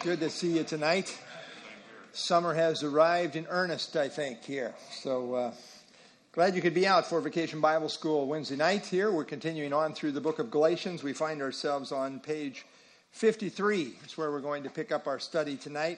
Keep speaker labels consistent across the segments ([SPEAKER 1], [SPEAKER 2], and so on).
[SPEAKER 1] Good to see you tonight. Summer has arrived in earnest, I think, here. So glad you could be out for Vacation Bible School Wednesday night here. We're continuing on through the book of Galatians. We find ourselves on page 53. That's where we're going to pick up our study tonight.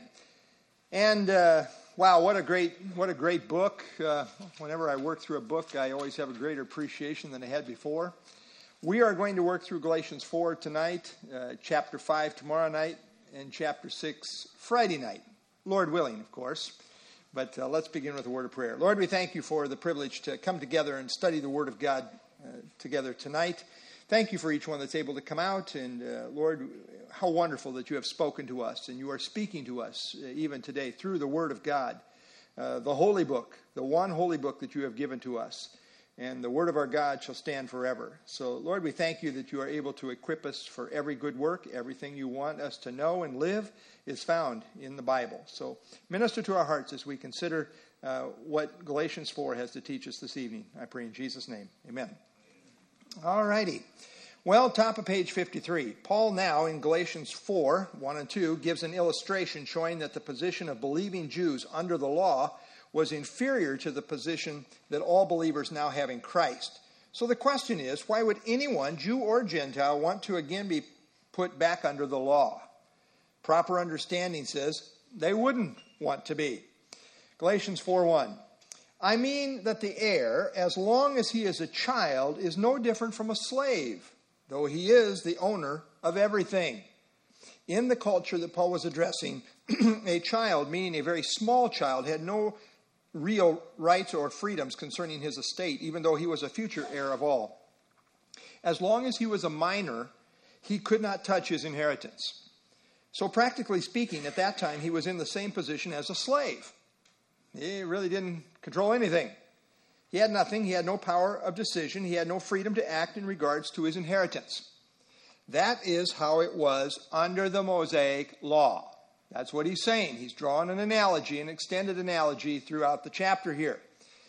[SPEAKER 1] And wow, what a great book. Whenever I work through a book, I always have a greater appreciation than I had before. We are going to work through Galatians 4 tonight, chapter 5 tomorrow night, and chapter 6 Friday night. Lord willing, of course. But let's begin with a word of prayer. Lord, we thank you for the privilege to come together and study the Word of God together tonight. Thank you for each one that's able to come out. And Lord, how wonderful that you have spoken to us. And you are speaking to us even today through the Word of God. The holy book, the one holy book that you have given to us. And the word of our God shall stand forever. So, Lord, we thank you that you are able to equip us for every good work. Everything you want us to know and live is found in the Bible. So, minister to our hearts as we consider what Galatians 4 has to teach us this evening. I pray in Jesus' name. Amen. All righty. Well, top of page 53. Paul now in Galatians 4, 1 and 2 gives an illustration showing that the position of believing Jews under the law was inferior to the position that all believers now have in Christ. So the question is, why would anyone, Jew or Gentile, want to again be put back under the law? Proper understanding says they wouldn't want to be. Galatians 4:1. I mean that the heir, as long as he is a child, is no different from a slave, though he is the owner of everything. In the culture that Paul was addressing, a child, meaning a very small child, had no real rights or freedoms concerning his estate, even though he was a future heir of all. As long as he was a minor, he could not touch his inheritance. So practically speaking, at that time, he was in the same position as a slave. He really didn't control anything. He had nothing. He had no power of decision. He had no freedom to act in regards to his inheritance. That is how it was under the Mosaic law. That's what he's saying. He's drawn an analogy, an extended analogy throughout the chapter here.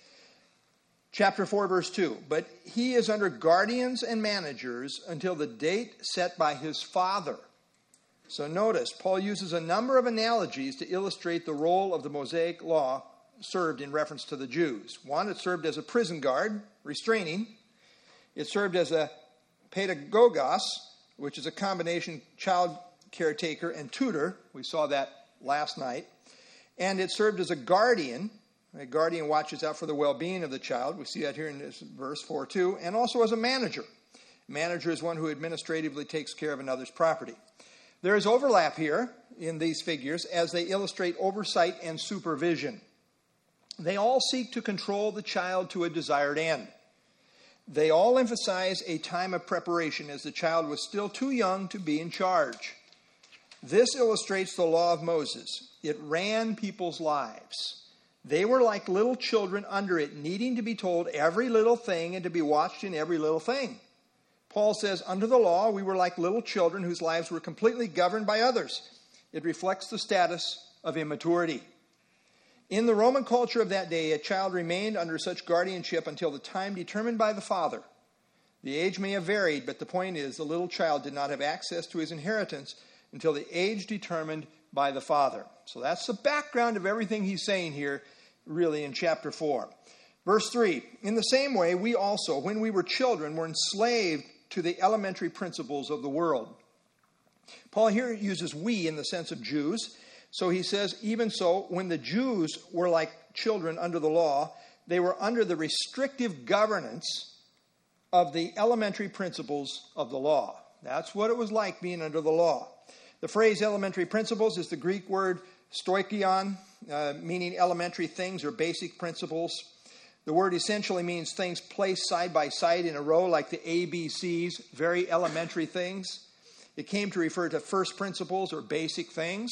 [SPEAKER 1] Chapter 4, verse 2. But he is under guardians and managers until the date set by his father. So notice, Paul uses a number of analogies to illustrate the role of the Mosaic law served in reference to the Jews. One, it served as a prison guard, restraining. It served as a pedagogos, which is a combination child caretaker and tutor. We saw that last night. And it served as a guardian. A guardian watches out for the well-being of the child. We see that here in this verse 4:2. And also as a manager. A manager is one who administratively takes care of another's property. There is overlap here in these figures as they illustrate oversight and supervision. They all seek to control the child to a desired end. They all emphasize a time of preparation as the child was still too young to be in charge. This illustrates the law of Moses. It ran people's lives. They were like little children under it, needing to be told every little thing and to be watched in every little thing. Paul says, under the law, we were like little children whose lives were completely governed by others. It reflects the status of immaturity. In the Roman culture of that day, a child remained under such guardianship until the time determined by the father. The age may have varied, but the point is the little child did not have access to his inheritance until the age determined by the father. So that's the background of everything he's saying here, really, in chapter 4. Verse 3, in the same way, we also, when we were children, were enslaved to the elementary principles of the world. Paul here uses we in the sense of Jews. So he says, even so, when the Jews were like children under the law, they were under the restrictive governance of the elementary principles of the law. That's what it was like being under the law. The phrase elementary principles is the Greek word stoichion, meaning elementary things or basic principles. The word essentially means things placed side by side in a row like the ABCs, very elementary things. It came to refer to first principles or basic things.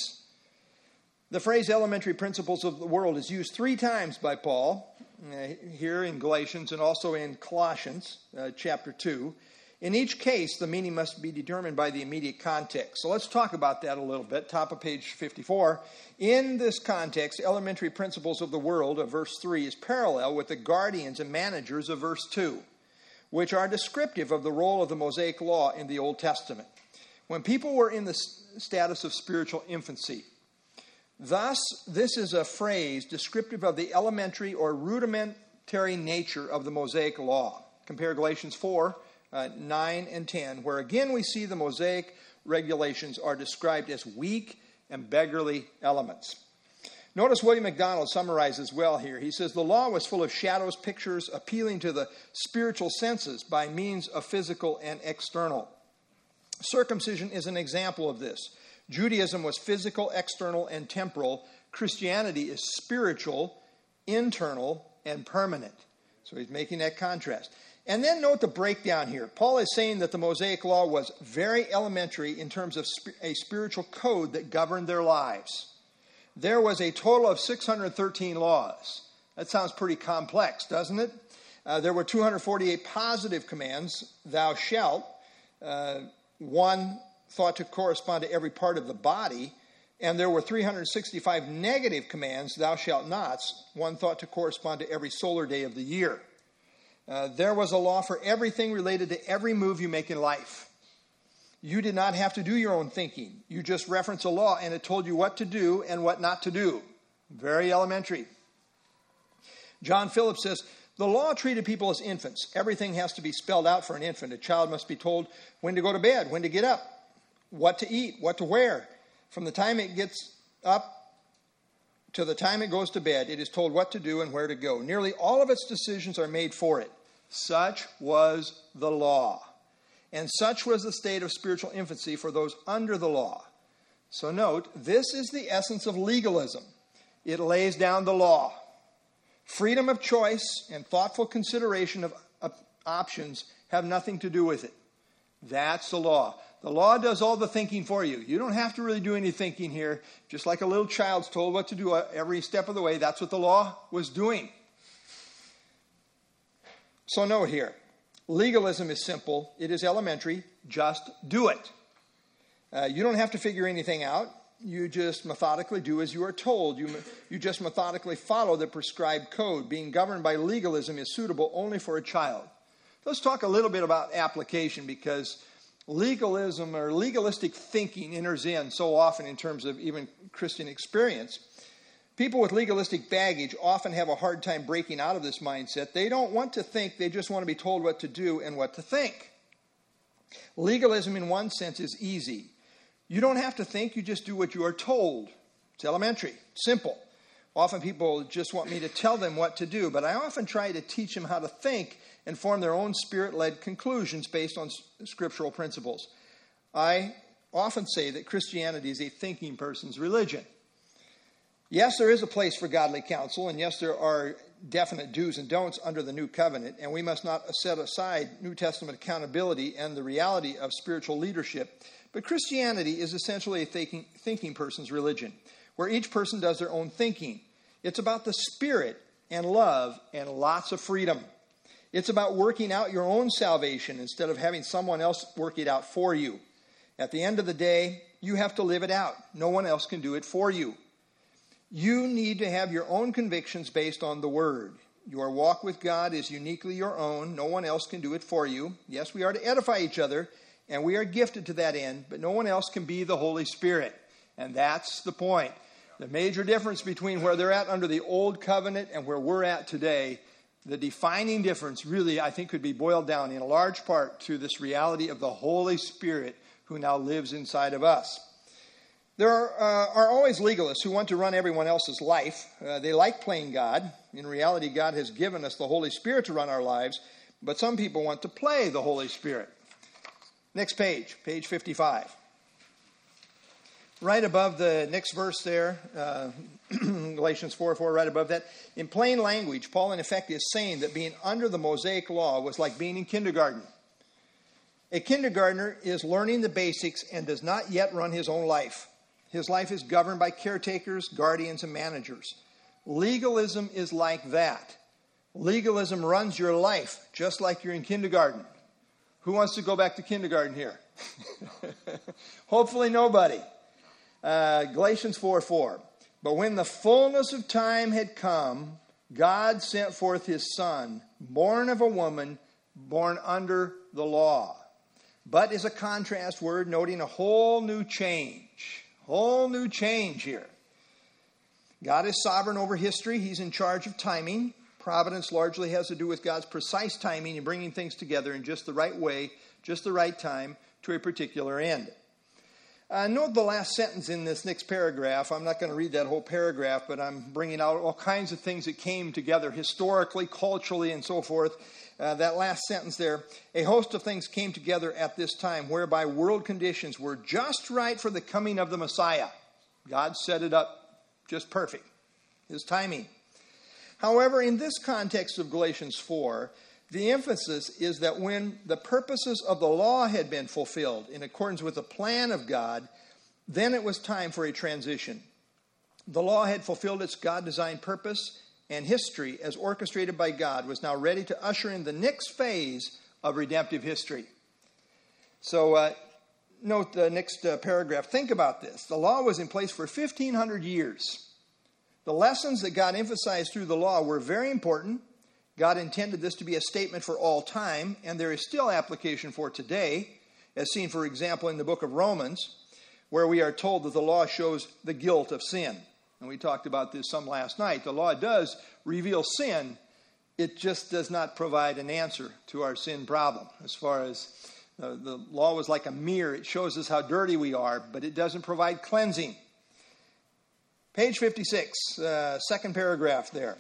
[SPEAKER 1] The phrase elementary principles of the world is used 3 times by Paul here in Galatians and also in Colossians chapter 2. In each case, the meaning must be determined by the immediate context. So let's talk about that a little bit. Top of page 54. In this context, elementary principles of the world of verse 3 is parallel with the guardians and managers of verse 2, which are descriptive of the role of the Mosaic law in the Old Testament. when people were in the status of spiritual infancy. Thus, this is a phrase descriptive of the elementary or rudimentary nature of the Mosaic law. Compare Galatians 4, 9 and 10, where again we see the Mosaic regulations are described as weak and beggarly elements. Notice William MacDonald summarizes well here. He says, the law was full of shadows, pictures, appealing to the spiritual senses by means of physical and external. Circumcision is an example of this. Judaism was physical, external, and temporal. Christianity is spiritual, internal, and permanent. So he's making that contrast. And then note the breakdown here. Paul is saying that the Mosaic law was very elementary in terms of a spiritual code that governed their lives. There was a total of 613 laws. That sounds pretty complex, doesn't it? There were 248 positive commands, thou shalt, one thought to correspond to every part of the body, and there were 365 negative commands, thou shalt nots, one thought to correspond to every solar day of the year. There was a law for everything related to every move you make in life. You did not have to do your own thinking. You just reference a law and it told you what to do and what not to do. Very elementary. John Phillips says, the law treated people as infants. Everything has to be spelled out for an infant. A child must be told when to go to bed, when to get up, what to eat, what to wear. From the time it gets up to the time it goes to bed, it is told what to do and where to go. Nearly all of its decisions are made for it. Such was the law. And such was the state of spiritual infancy for those under the law. So note, this is the essence of legalism. It lays down the law. Freedom of choice and thoughtful consideration of options have nothing to do with it. That's the law. The law does all the thinking for you. You don't have to really do any thinking here. Just like a little child's told what to do every step of the way, that's what the law was doing. So note here, legalism is simple. It is elementary. Just do it. You don't have to figure anything out. You just methodically do as you are told. You just methodically follow the prescribed code. Being governed by legalism is suitable only for a child. Let's talk a little bit about application, because legalism or legalistic thinking enters in so often in terms of even Christian experience. People with legalistic baggage often have a hard time breaking out of this mindset. They don't want to think, they just want to be told what to do and what to think. Legalism in one sense is easy. You don't have to think, you just do what you are told. It's elementary, simple. Often people just want me to tell them what to do, but I often try to teach them how to think and form their own spirit-led conclusions based on scriptural principles. I often say that Christianity is a thinking person's religion. Yes, there is a place for godly counsel, and yes, there are definite do's and don'ts under the new covenant, and we must not set aside New Testament accountability and the reality of spiritual leadership. But Christianity is essentially a thinking person's religion, where each person does their own thinking. It's about the Spirit and love and lots of freedom. It's about working out your own salvation instead of having someone else work it out for you. At the end of the day, you have to live it out. No one else can do it for you. You need to have your own convictions based on the Word. Your walk with God is uniquely your own. No one else can do it for you. Yes, we are to edify each other, and we are gifted to that end, but no one else can be the Holy Spirit. And that's the point. The major difference between where they're at under the old covenant and where we're at today, the defining difference really, I think, could be boiled down in a large part to this reality of the Holy Spirit who now lives inside of us. There are always legalists who want to run everyone else's life. They like playing God. In reality, God has given us the Holy Spirit to run our lives, but some people want to play the Holy Spirit. Next page, page 55. Right above the next verse there, Galatians 4:4, right above that. In plain language, Paul in effect is saying that being under the Mosaic law was like being in kindergarten. A kindergartner is learning the basics and does not yet run his own life. His life is governed by caretakers, guardians, and managers. Legalism is like that. Legalism runs your life just like you're in kindergarten. Who wants to go back to kindergarten here? Hopefully nobody. Galatians 4:4. But when the fullness of time had come, God sent forth his Son, born of a woman, born under the law. But is a contrast word noting a whole new change. Whole new change here. God is sovereign over history. He's in charge of timing. Providence largely has to do with God's precise timing and bringing things together in just the right way, just the right time, to a particular end. Note the last sentence in this next paragraph. I'm not going to read that whole paragraph, but I'm bringing out all kinds of things that came together historically, culturally, and so forth. That last sentence there, a host of things came together at this time whereby world conditions were just right for the coming of the Messiah. God set it up just perfect, his timing. However, in this context of Galatians 4, the emphasis is that when the purposes of the law had been fulfilled in accordance with the plan of God, then it was time for a transition. The law had fulfilled its God-designed purpose, and history, as orchestrated by God, was now ready to usher in the next phase of redemptive history. So note the next paragraph. Think about this. The law was in place for 1,500 years. The lessons that God emphasized through the law were very important. God intended this to be a statement for all time, and there is still application for today, as seen, for example, in the book of Romans, where we are told that the law shows the guilt of sin. And we talked about this some last night. The law does reveal sin. It just does not provide an answer to our sin problem. As far as the law was like a mirror. It shows us how dirty we are, but it doesn't provide cleansing. Page 56, second paragraph there.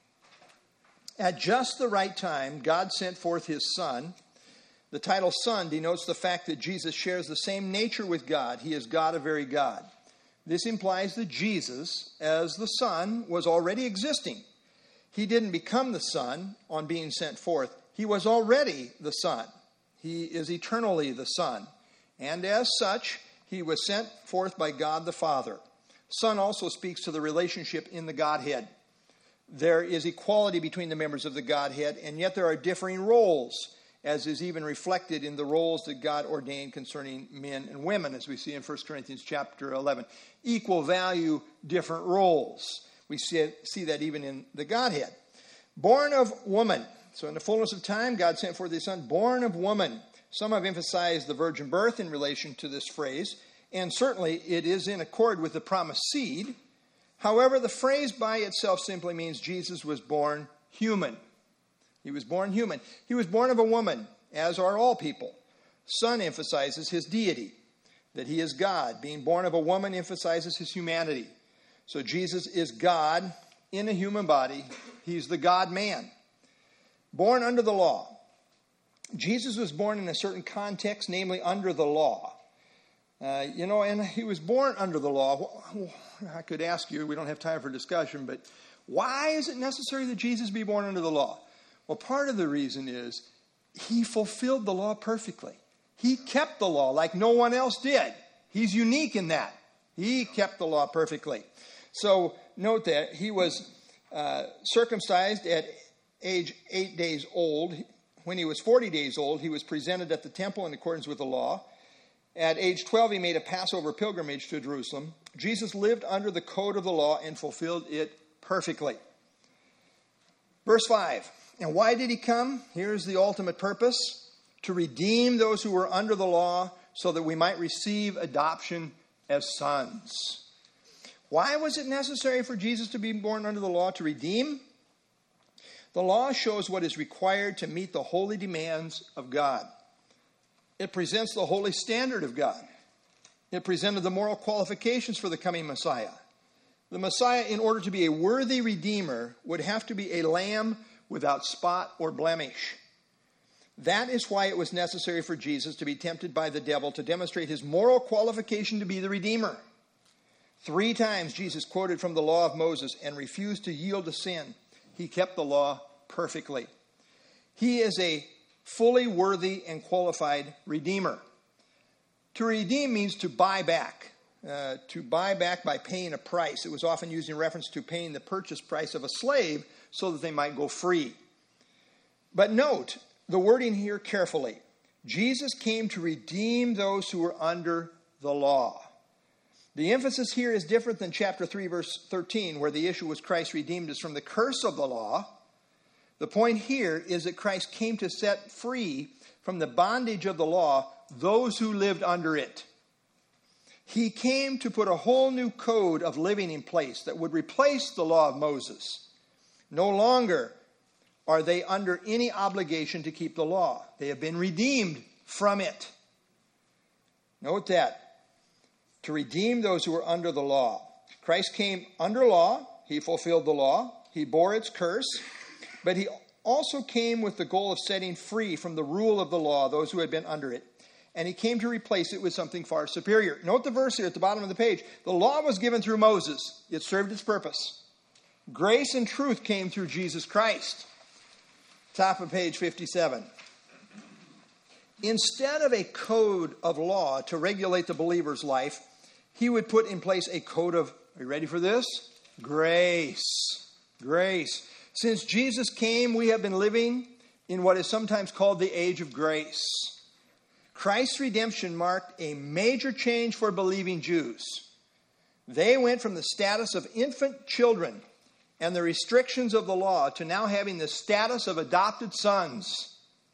[SPEAKER 1] At just the right time, God sent forth his Son. The title Son denotes the fact that Jesus shares the same nature with God. He is God, a very God. This implies that Jesus, as the Son, was already existing. He didn't become the Son on being sent forth. He was already the Son. He is eternally the Son. And as such, he was sent forth by God the Father. Son also speaks to the relationship in the Godhead. There is equality between the members of the Godhead, and yet there are differing roles, as is even reflected in the roles that God ordained concerning men and women, as we see in 1 Corinthians chapter 11. Equal value, different roles. We see that even in the Godhead. Born of woman. So in the fullness of time, God sent forth his Son, born of woman. Some have emphasized the virgin birth in relation to this phrase, and certainly it is in accord with the promised seed. However, the phrase by itself simply means Jesus was born human. He was born human. He was born of a woman, as are all people. Son emphasizes his deity, that he is God. Being born of a woman emphasizes his humanity. So Jesus is God in a human body. He's the God-man. Born under the law. Jesus was born in a certain context, namely under the law. And he was born under the law. I could ask you, we don't have time for discussion, but why is it necessary that Jesus be born under the law? Well, part of the reason is he fulfilled the law perfectly. He kept the law like no one else did. He's unique in that. He kept the law perfectly. So note that he was circumcised at age 8 days old. When he was 40 days old, he was presented at the temple in accordance with the law. At age 12, he made a Passover pilgrimage to Jerusalem. Jesus lived under the code of the law and fulfilled it perfectly. Verse 5. And why did he come? Here's the ultimate purpose. To redeem those who were under the law so that we might receive adoption as sons. Why was it necessary for Jesus to be born under the law? To redeem? The law shows what is required to meet the holy demands of God. It presents the holy standard of God. It presented the moral qualifications for the coming Messiah. The Messiah, in order to be a worthy redeemer, would have to be a lamb without spot or blemish. That is why it was necessary for Jesus to be tempted by the devil to demonstrate his moral qualification to be the redeemer. 3 times Jesus quoted from the law of Moses and refused to yield to sin. He kept the law perfectly. He is a fully worthy and qualified redeemer. To redeem means to buy back. To buy back by paying a price. It was often used in reference to paying the purchase price of a slave so that they might go free. But note the wording here carefully. Jesus came to redeem those who were under the law. The emphasis here is different than chapter 3, verse 13, where the issue was Christ redeemed us from the curse of the law. The point here is that Christ came to set free from the bondage of the law those who lived under it. He came to put a whole new code of living in place that would replace the law of Moses. No longer are they under any obligation to keep the law. They have been redeemed from it. Note that. To redeem those who are under the law. Christ came under law. He fulfilled the law. He bore its curse. But he also came with the goal of setting free from the rule of the law those who had been under it. And he came to replace it with something far superior. Note the verse here at the bottom of the page. The law was given through Moses. It served its purpose. Grace and truth came through Jesus Christ. Top of page 57. Instead of a code of law to regulate the believer's life, he would put in place a code of, are you ready for this? Grace. Grace. Since Jesus came, we have been living in what is sometimes called the age of grace. Christ's redemption marked a major change for believing Jews. They went from the status of infant children and the restrictions of the law to now having the status of adopted sons.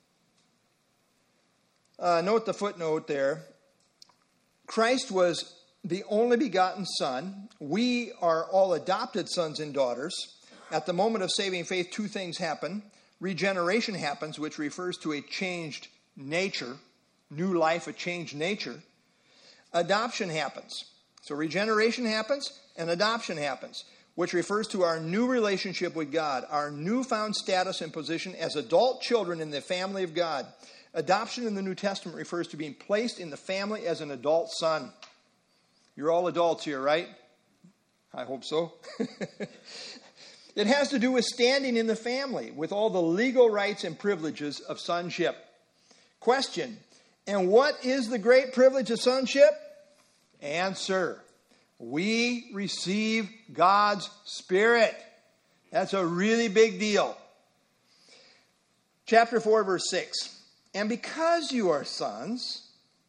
[SPEAKER 1] Note the footnote there. Christ was the only begotten Son. We are all adopted sons and daughters. At the moment of saving faith, two things happen. Regeneration happens, which refers to a changed nature. New life, a changed nature. Adoption happens. So regeneration happens and adoption happens, which refers to our new relationship with God, our newfound status and position as adult children in the family of God. Adoption in the New Testament refers to being placed in the family as an adult son. You're all adults here, right? I hope so. It has to do with standing in the family with all the legal rights and privileges of sonship. Question: and what is the great privilege of sonship? Answer: we receive God's Spirit. That's a really big deal. Chapter 4, verse 6. And because you are sons,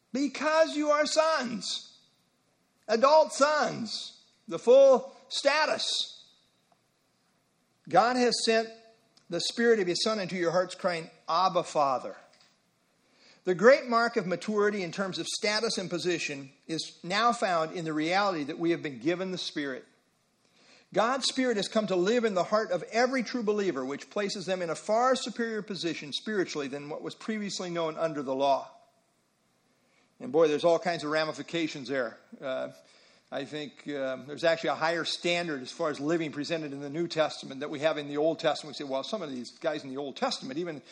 [SPEAKER 1] adult sons, the full status, God has sent the Spirit of His Son into your hearts, crying, Abba, Father. The great mark of maturity in terms of status and position is now found in the reality that we have been given the Spirit. God's Spirit has come to live in the heart of every true believer, which places them in a far superior position spiritually than what was previously known under the law. And boy, there's all kinds of ramifications there. I think there's actually a higher standard as far as living presented in the New Testament that we have in the Old Testament. We say, well, some of these guys in the Old Testament, even,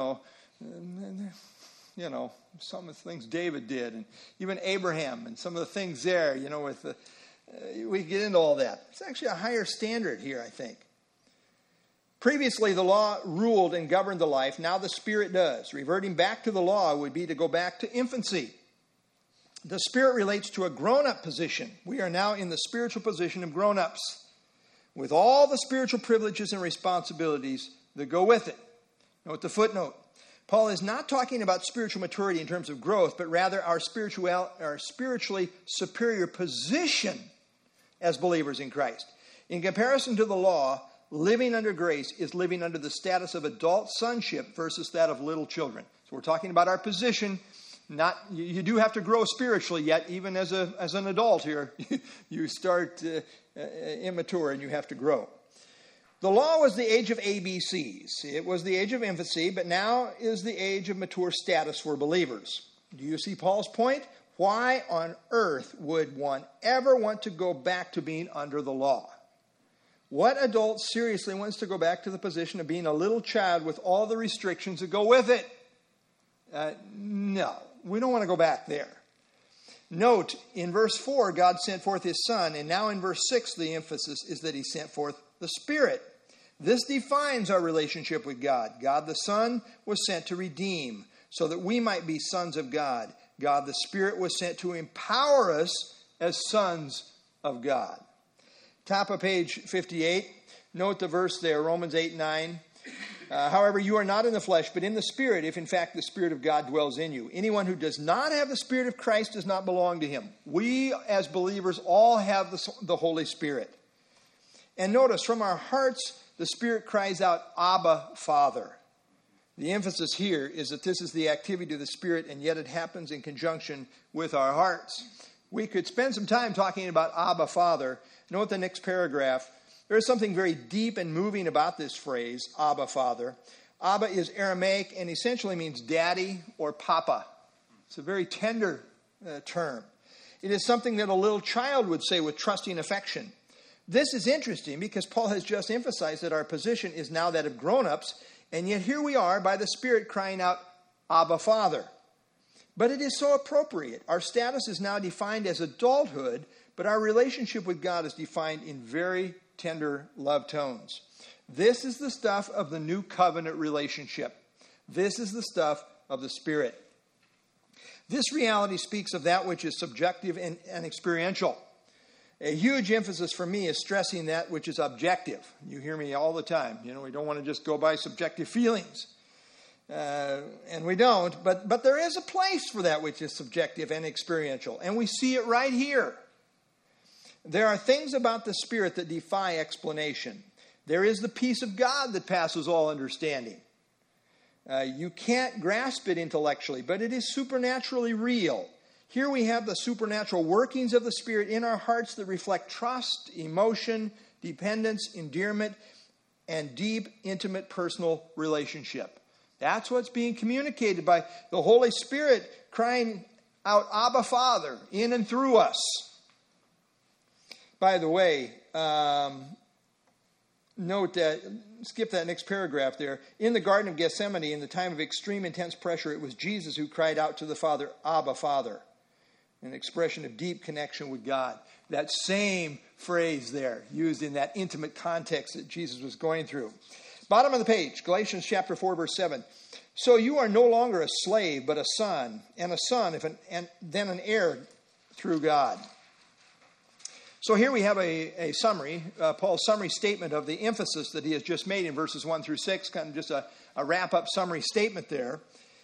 [SPEAKER 1] some of the things David did, and even Abraham, and some of the things there, with the, we get into all that. It's actually a higher standard here, I think. Previously, the law ruled and governed the life. Now the Spirit does. Reverting back to the law would be to go back to infancy. The Spirit relates to a grown-up position. We are now in the spiritual position of grown-ups, with all the spiritual privileges and responsibilities that go with it. Note the footnote. Paul is not talking about spiritual maturity in terms of growth, but rather our spiritually superior position as believers in Christ. In comparison to the law, living under grace is living under the status of adult sonship versus that of little children. So we're talking about our position. You do have to grow spiritually yet, even as an adult here. You start immature and you have to grow. The law was the age of ABCs. It was the age of infancy, but now is the age of mature status for believers. Do you see Paul's point? Why on earth would one ever want to go back to being under the law? What adult seriously wants to go back to the position of being a little child with all the restrictions that go with it? No, we don't want to go back there. Note, in verse 4, God sent forth His Son, and now in verse 6, the emphasis is that He sent forth the Spirit. This defines our relationship with God. God the Son was sent to redeem, so that we might be sons of God. God the Spirit was sent to empower us as sons of God. Top of page 58. Note the verse there, Romans 8:9. However, you are not in the flesh, but in the Spirit, if in fact the Spirit of God dwells in you. Anyone who does not have the Spirit of Christ does not belong to Him. We, as believers, all have the Holy Spirit. And notice, from our hearts, the Spirit cries out, Abba, Father. The emphasis here is that this is the activity of the Spirit, and yet it happens in conjunction with our hearts. We could spend some time talking about Abba, Father. Note the next paragraph. There is something very deep and moving about this phrase, Abba, Father. Abba is Aramaic and essentially means daddy or papa. It's a very tender term. It is something that a little child would say with trusting affection. This is interesting because Paul has just emphasized that our position is now that of grown-ups, and yet here we are by the Spirit crying out, Abba, Father. But it is so appropriate. Our status is now defined as adulthood, but our relationship with God is defined in very tender love tones. This is the stuff of the new covenant relationship. This is the stuff of the Spirit. This reality speaks of that which is subjective and experiential. A huge emphasis for me is stressing that which is objective. You hear me all the time. We don't want to just go by subjective feelings. And we don't. But there is a place for that which is subjective and experiential. And we see it right here. There are things about the Spirit that defy explanation. There is the peace of God that passes all understanding. You can't grasp it intellectually, but it is supernaturally real. Here we have the supernatural workings of the Spirit in our hearts that reflect trust, emotion, dependence, endearment, and deep, intimate, personal relationship. That's what's being communicated by the Holy Spirit crying out, Abba, Father, in and through us. By the way, note that, skip that next paragraph there. In the Garden of Gethsemane, in the time of extreme intense pressure, it was Jesus who cried out to the Father, Abba, Father. An expression of deep connection with God. That same phrase there, used in that intimate context that Jesus was going through. Bottom of the page, Galatians chapter 4, verse 7. So you are no longer a slave, but a son, and a son, and then an heir through God. So here we have a summary, Paul's summary statement of the emphasis that he has just made in verses 1 through 6, kind of just a wrap-up summary statement there.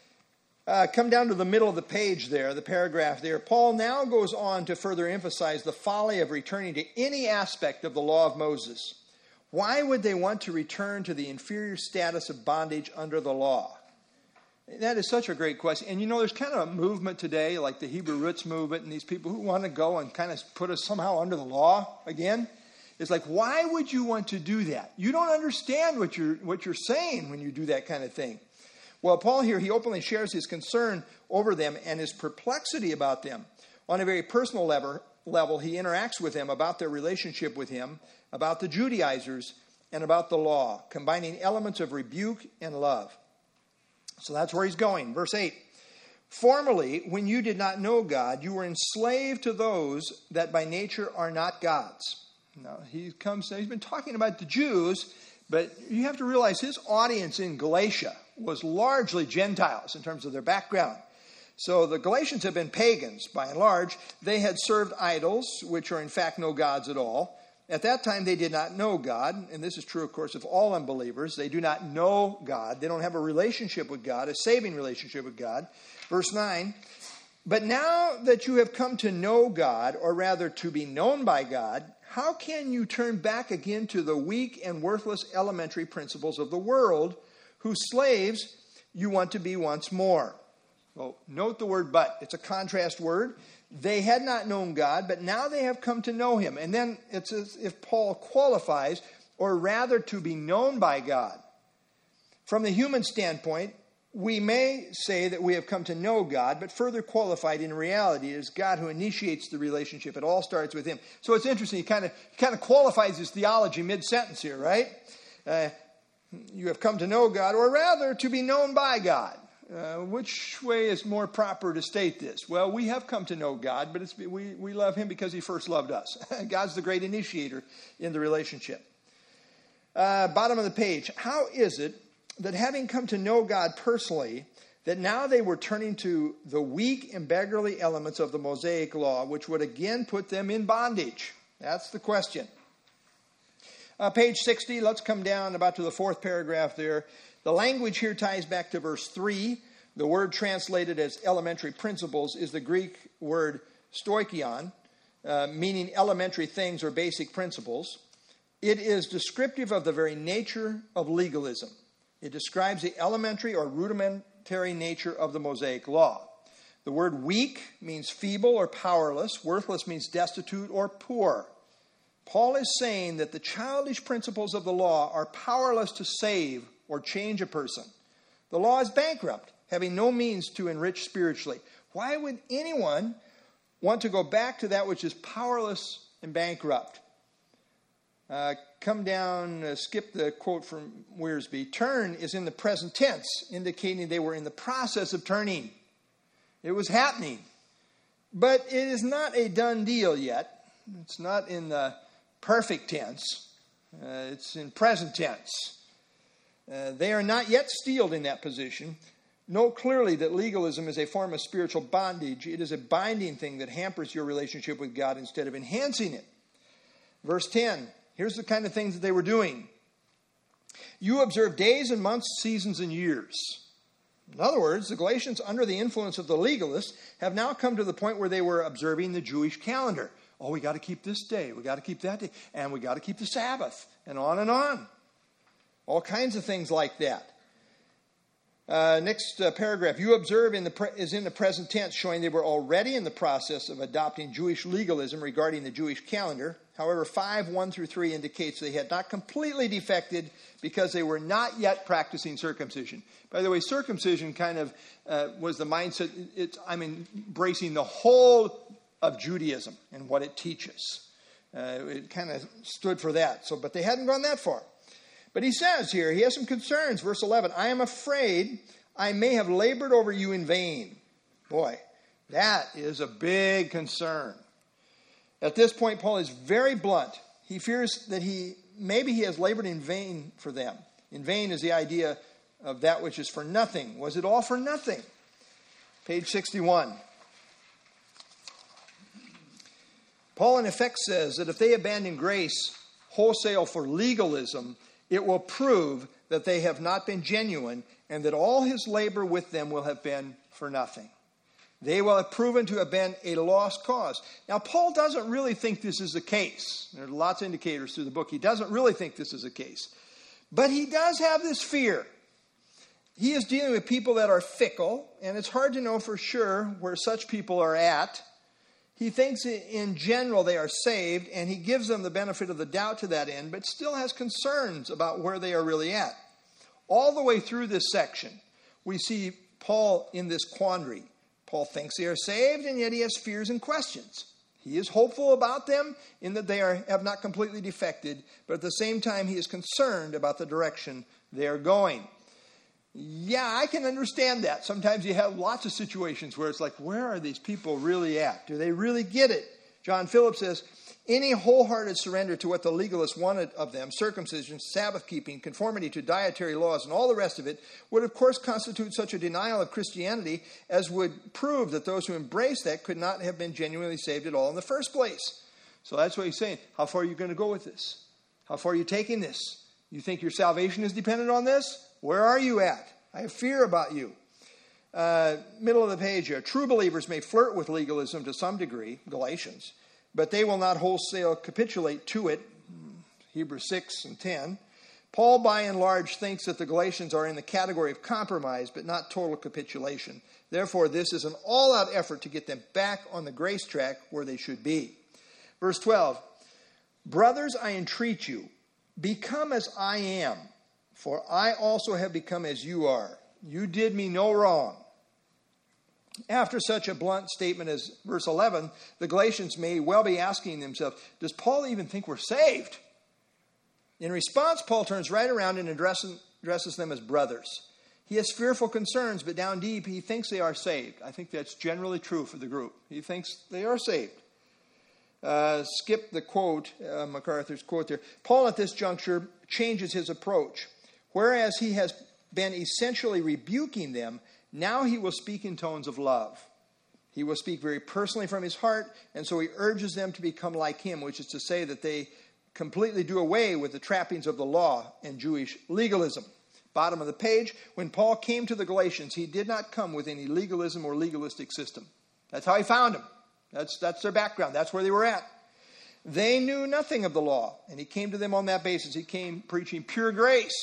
[SPEAKER 1] Come down to the middle of the page there, the paragraph there. Paul now goes on to further emphasize the folly of returning to any aspect of the law of Moses. Why would they want to return to the inferior status of bondage under the law? That is such a great question. And there's kind of a movement today, like the Hebrew Roots movement, and these people who want to go and kind of put us somehow under the law again. It's like, why would you want to do that? You don't understand what you're saying when you do that kind of thing. Well, Paul here, he openly shares his concern over them and his perplexity about them. On a very personal level, he interacts with them about their relationship with him, about the Judaizers, and about the law, combining elements of rebuke and love. So that's where he's going. Verse 8. Formerly, when you did not know God, you were enslaved to those that by nature are not God's. Now, he's been talking about the Jews, but you have to realize his audience in Galatia was largely Gentiles in terms of their background. So the Galatians have been pagans, by and large. They had served idols, which are in fact no gods at all. At that time, they did not know God, and this is true, of course, of all unbelievers. They do not know God. They don't have a relationship with God, a saving relationship with God. Verse 9, but now that you have come to know God, or rather to be known by God, how can you turn back again to the weak and worthless elementary principles of the world, whose slaves you want to be once more? Well, note the word but. It's a contrast word. They had not known God, but now they have come to know him. And then it's as if Paul qualifies, or rather to be known by God. From the human standpoint, we may say that we have come to know God, but further qualified in reality, it is God who initiates the relationship. It all starts with him. So it's interesting. He kind of qualifies his theology mid-sentence here, right? You have come to know God, or rather to be known by God. Which way is more proper to state this? Well, we have come to know God, but we love him because he first loved us. God's the great initiator in the relationship. Bottom of the page. How is it that having come to know God personally, that now they were turning to the weak and beggarly elements of the Mosaic law, which would again put them in bondage? That's the question. Page 60, let's come down about to the fourth paragraph there. The language here ties back to verse 3. The word translated as elementary principles is the Greek word stoichion, meaning elementary things or basic principles. It is descriptive of the very nature of legalism. It describes the elementary or rudimentary nature of the Mosaic law. The word weak means feeble or powerless. Worthless means destitute or poor. Paul is saying that the childish principles of the law are powerless to save or change a person. The law is bankrupt, having no means to enrich spiritually. Why would anyone want to go back to that which is powerless and bankrupt? Come down, skip the quote from Wiersbe. Turn is in the present tense, indicating they were in the process of turning. It was happening. But it is not a done deal yet. It's not in the perfect tense. It's in present tense. They are not yet steeled in that position. Note clearly that legalism is a form of spiritual bondage. It is a binding thing that hampers your relationship with God instead of enhancing it. Verse 10, here's the kind of things that they were doing. You observe days and months, seasons and years. In other words, the Galatians, under the influence of the legalists, have now come to the point where they were observing the Jewish calendar. Oh, we got to keep this day, we got to keep that day, and we got to keep the Sabbath, and on and on. All kinds of things like that. Next paragraph. You observe is in the present tense, showing they were already in the process of adopting Jewish legalism regarding the Jewish calendar. However, 5:1-3 indicates they had not completely defected because they were not yet practicing circumcision. By the way, circumcision kind of was the mindset. I'm embracing the whole of Judaism and what it teaches. It kind of stood for that. But they hadn't gone that far. But he says here, he has some concerns. Verse 11, I am afraid I may have labored over you in vain. Boy, that is a big concern. At this point, Paul is very blunt. He fears that maybe he has labored in vain for them. In vain is the idea of that which is for nothing. Was it all for nothing? Page 61. Paul, in effect, says that if they abandon grace wholesale for legalism, it will prove that they have not been genuine and that all his labor with them will have been for nothing. They will have proven to have been a lost cause. Now, Paul doesn't really think this is the case. There are lots of indicators through the book. He doesn't really think this is the case. But he does have this fear. He is dealing with people that are fickle, and it's hard to know for sure where such people are at. He thinks in general they are saved, and he gives them the benefit of the doubt to that end, but still has concerns about where they are really at. All the way through this section, we see Paul in this quandary. Paul thinks they are saved, and yet he has fears and questions. He is hopeful about them in that they have not completely defected, but at the same time he is concerned about the direction they are going. Yeah, I can understand that. Sometimes you have lots of situations where it's like, where are these people really at? Do they really get it? John Phillips says, any wholehearted surrender to what the legalists wanted of them, circumcision, Sabbath keeping, conformity to dietary laws, and all the rest of it, would of course constitute such a denial of Christianity as would prove that those who embraced that could not have been genuinely saved at all in the first place. So that's what he's saying. How far are you going to go with this? How far are you taking this? You think your salvation is dependent on this? Where are you at? I have fear about you. Middle of the page here. True believers may flirt with legalism to some degree, Galatians, but they will not wholesale capitulate to it, Hebrews 6 and 10. Paul, by and large, thinks that the Galatians are in the category of compromise, but not total capitulation. Therefore, this is an all-out effort to get them back on the grace track where they should be. Verse 12, brothers, I entreat you, become as I am, for I also have become as you are. You did me no wrong. After such a blunt statement as verse 11, the Galatians may well be asking themselves, does Paul even think we're saved? In response, Paul turns right around and addresses them as brothers. He has fearful concerns, but down deep, he thinks they are saved. I think that's generally true for the group. He thinks they are saved. Skip the quote, MacArthur's quote there. Paul at this juncture changes his approach. Whereas he has been essentially rebuking them, now he will speak in tones of love. He will speak very personally from his heart, and so he urges them to become like him, which is to say that they completely do away with the trappings of the law and Jewish legalism. Bottom of the page, when Paul came to the Galatians, he did not come with any legalism or legalistic system. That's how he found them. That's their background. That's where they were at. They knew nothing of the law, and he came to them on that basis. He came preaching pure grace.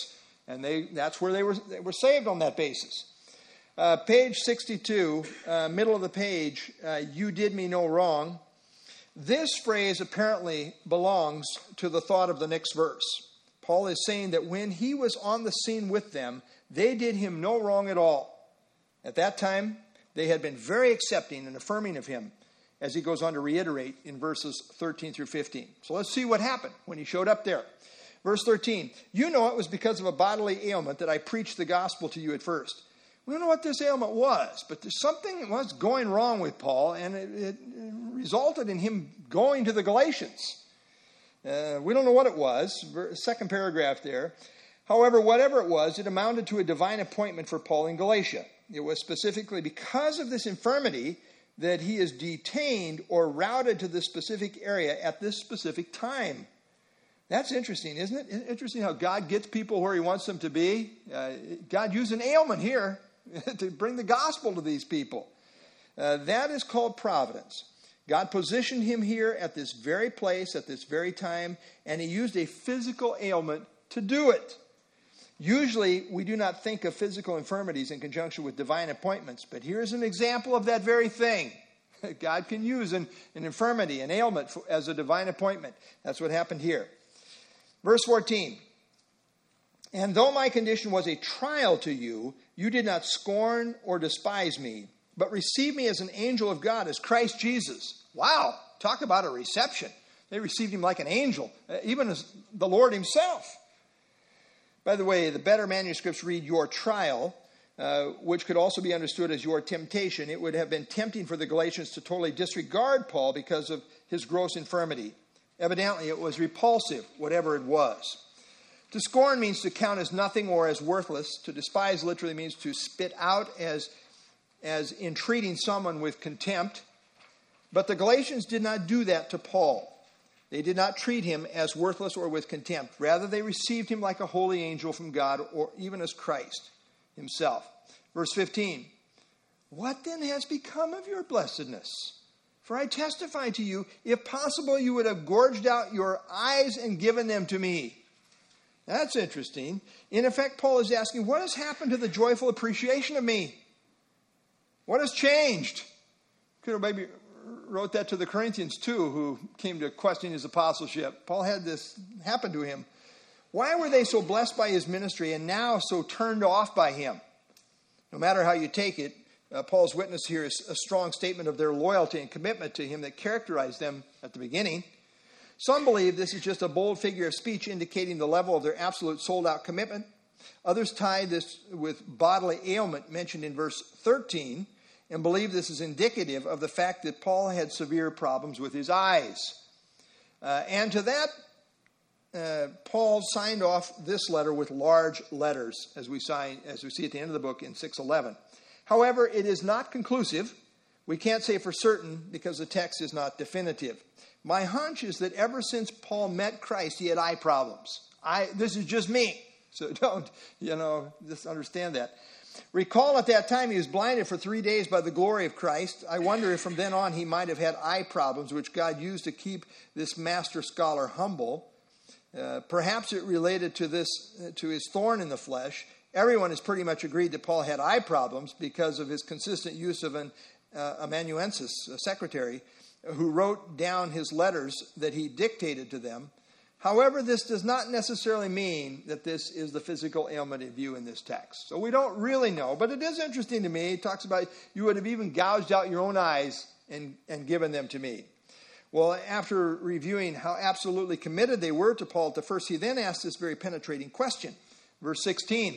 [SPEAKER 1] And that's where they were saved on that basis. Page 62, middle of the page, you did me no wrong. This phrase apparently belongs to the thought of the next verse. Paul is saying that when he was on the scene with them, they did him no wrong at all. At that time, they had been very accepting and affirming of him, as he goes on to reiterate in verses 13 through 15. So let's see what happened when he showed up there. Verse 13, you know it was because of a bodily ailment that I preached the gospel to you at first. We don't know what this ailment was, but there's something was going wrong with Paul, and it resulted in him going to the Galatians. We don't know what it was. Second paragraph there. However, whatever it was, it amounted to a divine appointment for Paul in Galatia. It was specifically because of this infirmity that he is detained or routed to this specific area at this specific time. That's interesting, isn't it? Interesting how God gets people where he wants them to be. God used an ailment here to bring the gospel to these people. That is called providence. God positioned him here at this very place, at this very time, and he used a physical ailment to do it. Usually, we do not think of physical infirmities in conjunction with divine appointments, but here's an example of that very thing. God can use an infirmity, an ailment, as a divine appointment. That's what happened here. Verse 14, and though my condition was a trial to you, you did not scorn or despise me, but received me as an angel of God, as Christ Jesus. Wow, talk about a reception. They received him like an angel, even as the Lord himself. By the way, the better manuscripts read your trial, which could also be understood as your temptation. It would have been tempting for the Galatians to totally disregard Paul because of his gross infirmity. Evidently, it was repulsive, whatever it was. To scorn means to count as nothing or as worthless. To despise literally means to spit out as in treating someone with contempt. But the Galatians did not do that to Paul. They did not treat him as worthless or with contempt. Rather, they received him like a holy angel from God, or even as Christ himself. Verse 15, what then has become of your blessedness? For I testify to you, if possible, you would have gorged out your eyes and given them to me. That's interesting. In effect, Paul is asking, what has happened to the joyful appreciation of me? What has changed? Could have maybe wrote that to the Corinthians too, who came to question his apostleship. Paul had this happen to him. Why were they so blessed by his ministry and now so turned off by him? No matter how you take it, Paul's witness here is a strong statement of their loyalty and commitment to him that characterized them at the beginning. Some believe this is just a bold figure of speech indicating the level of their absolute sold-out commitment. Others tie this with bodily ailment mentioned in verse 13 and believe this is indicative of the fact that Paul had severe problems with his eyes. And to that, Paul signed off this letter with large letters, as we see at the end of the book in 6:11. However, it is not conclusive. We can't say for certain because the text is not definitive. My hunch is that ever since Paul met Christ, he had eye problems. This is just me. So don't, just understand that. Recall at that time he was blinded for 3 days by the glory of Christ. I wonder if from then on he might have had eye problems, which God used to keep this master scholar humble. Perhaps it related to his thorn in the flesh. Everyone has pretty much agreed that Paul had eye problems because of his consistent use of an amanuensis, a secretary, who wrote down his letters that he dictated to them. However, this does not necessarily mean that this is the physical ailment in view in this text. So we don't really know, but it is interesting to me. It talks about you would have even gouged out your own eyes and given them to me. Well, after reviewing how absolutely committed they were to Paul at first, he then asked this very penetrating question. Verse 16.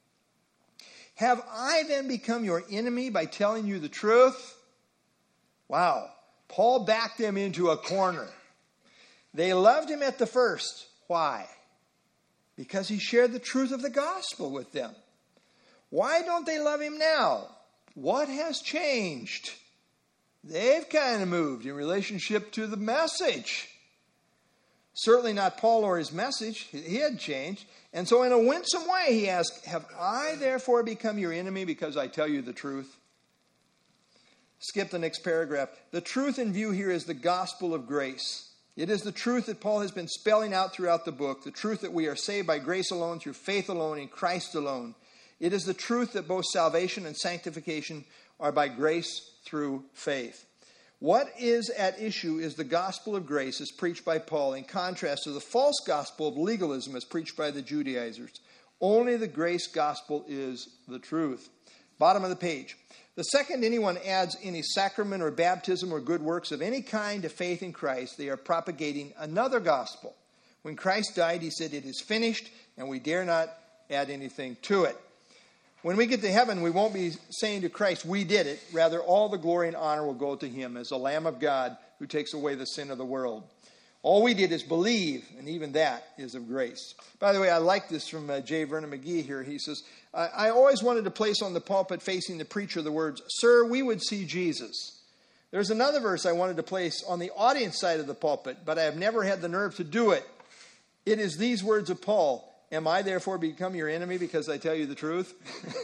[SPEAKER 1] Have I then become your enemy by telling you the truth? Wow. Paul backed them into a corner. They loved him at the first. Why? Because he shared the truth of the gospel with them. Why don't they love him now? What has changed? They've kind of moved in relationship to the message. Certainly not Paul or his message. He had changed. And so in a winsome way, he asked, have I therefore become your enemy because I tell you the truth? Skip the next paragraph. The truth in view here is the gospel of grace. It is the truth that Paul has been spelling out throughout the book, the truth that we are saved by grace alone, through faith alone, in Christ alone. It is the truth that both salvation and sanctification are by grace through faith. What is at issue is the gospel of grace as preached by Paul, in contrast to the false gospel of legalism as preached by the Judaizers. Only the grace gospel is the truth. Bottom of the page. The second anyone adds any sacrament or baptism or good works of any kind to faith in Christ, they are propagating another gospel. When Christ died, he said, "It is finished," and we dare not add anything to it. When we get to heaven, we won't be saying to Christ, "We did it." Rather, all the glory and honor will go to him as the Lamb of God who takes away the sin of the world. All we did is believe, and even that is of grace. By the way, I like this from J. Vernon McGee here. He says, I always wanted to place on the pulpit facing the preacher the words, "Sir, we would see Jesus." There's another verse I wanted to place on the audience side of the pulpit, but I have never had the nerve to do it. It is these words of Paul, "Am I therefore become your enemy because I tell you the truth?"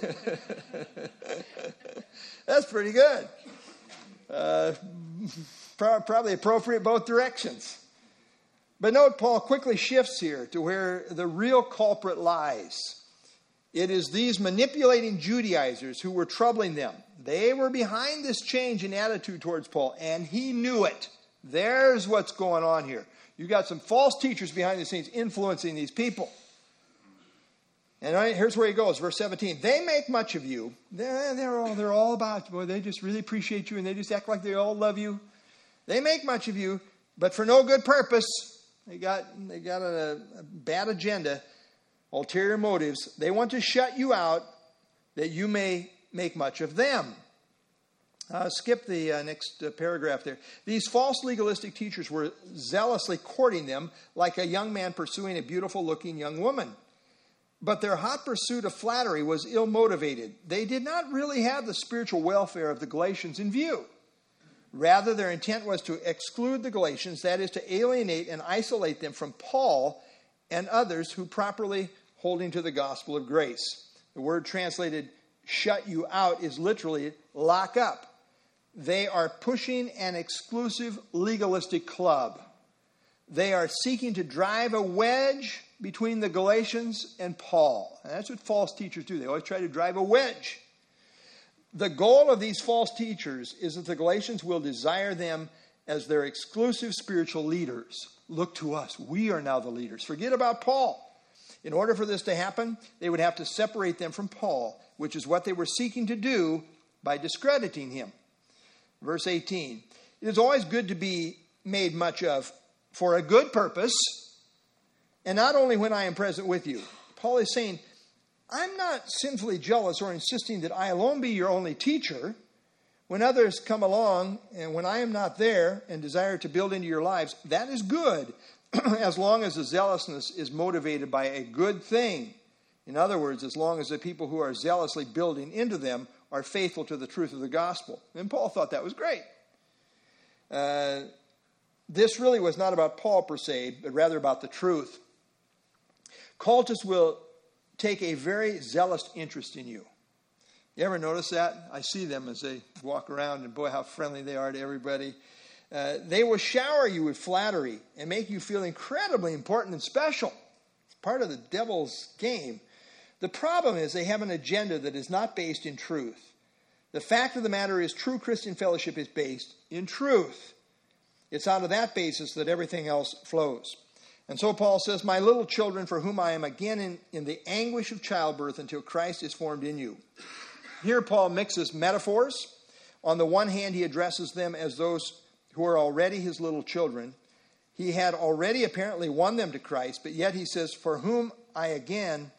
[SPEAKER 1] That's pretty good. Probably appropriate both directions. But note, Paul quickly shifts here to where the real culprit lies. It is these manipulating Judaizers who were troubling them. They were behind this change in attitude towards Paul, and he knew it. There's what's going on here. You got some false teachers behind the scenes influencing these people. And here's where he goes, verse 17. They make much of you. They're all about you. Boy, they just really appreciate you, and they just act like they all love you. They make much of you, but for no good purpose. They got a bad agenda, ulterior motives. They want to shut you out that you may make much of them. Skip the next paragraph there. These false legalistic teachers were zealously courting them like a young man pursuing a beautiful-looking young woman. But their hot pursuit of flattery was ill-motivated. They did not really have the spiritual welfare of the Galatians in view. Rather, their intent was to exclude the Galatians, that is, to alienate and isolate them from Paul and others who properly holding to the gospel of grace. The word translated "shut you out" is literally lock up. They are pushing an exclusive legalistic club. They are seeking to drive a wedge between the Galatians and Paul. And that's what false teachers do. They always try to drive a wedge. The goal of these false teachers is that the Galatians will desire them as their exclusive spiritual leaders. Look to us. We are now the leaders. Forget about Paul. In order for this to happen, they would have to separate them from Paul, which is what they were seeking to do by discrediting him. Verse 18. It is always good to be made much of for a good purpose, and not only when I am present with you. Paul is saying, I'm not sinfully jealous or insisting that I alone be your only teacher. When others come along and when I am not there and desire to build into your lives, that is good, as long as the zealousness is motivated by a good thing. In other words, as long as the people who are zealously building into them are faithful to the truth of the gospel. And Paul thought that was great. This really was not about Paul per se, but rather about the truth. Cultists will take a very zealous interest in you. You ever notice that? I see them as they walk around, and boy, how friendly they are to everybody. They will shower you with flattery and make you feel incredibly important and special. It's part of the devil's game. The problem is they have an agenda that is not based in truth. The fact of the matter is true Christian fellowship is based in truth. It's out of that basis that everything else flows. And so Paul says, my little children, for whom I am again in the anguish of childbirth until Christ is formed in you. Here Paul mixes metaphors. On the one hand, he addresses them as those who are already his little children. He had already apparently won them to Christ, but yet he says, for whom I again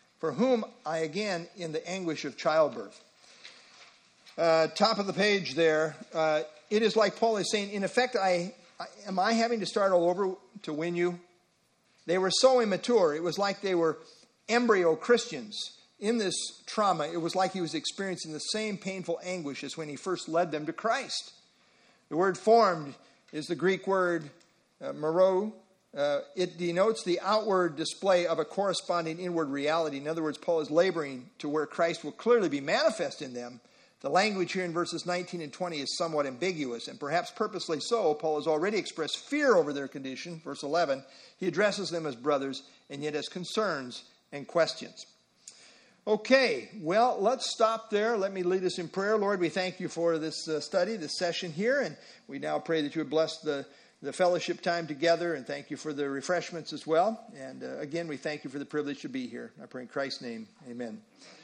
[SPEAKER 1] in the anguish of childbirth. Top of the page there, it is like Paul is saying, in effect, am I having to start all over to win you? They were so immature. It was like they were embryo Christians. In this trauma, it was like he was experiencing the same painful anguish as when he first led them to Christ. The word formed is the Greek word mero. It denotes the outward display of a corresponding inward reality. In other words, Paul is laboring to where Christ will clearly be manifest in them. The language here in verses 19 and 20 is somewhat ambiguous, and perhaps purposely so. Paul has already expressed fear over their condition. Verse 11, he addresses them as brothers, and yet as concerns and questions. Okay, well, let's stop there. Let me lead us in prayer. Lord, we thank you for this study, this session here, and we now pray that you would bless the fellowship time together, and thank you for the refreshments as well. And again, we thank you for the privilege to be here. I pray in Christ's name, amen.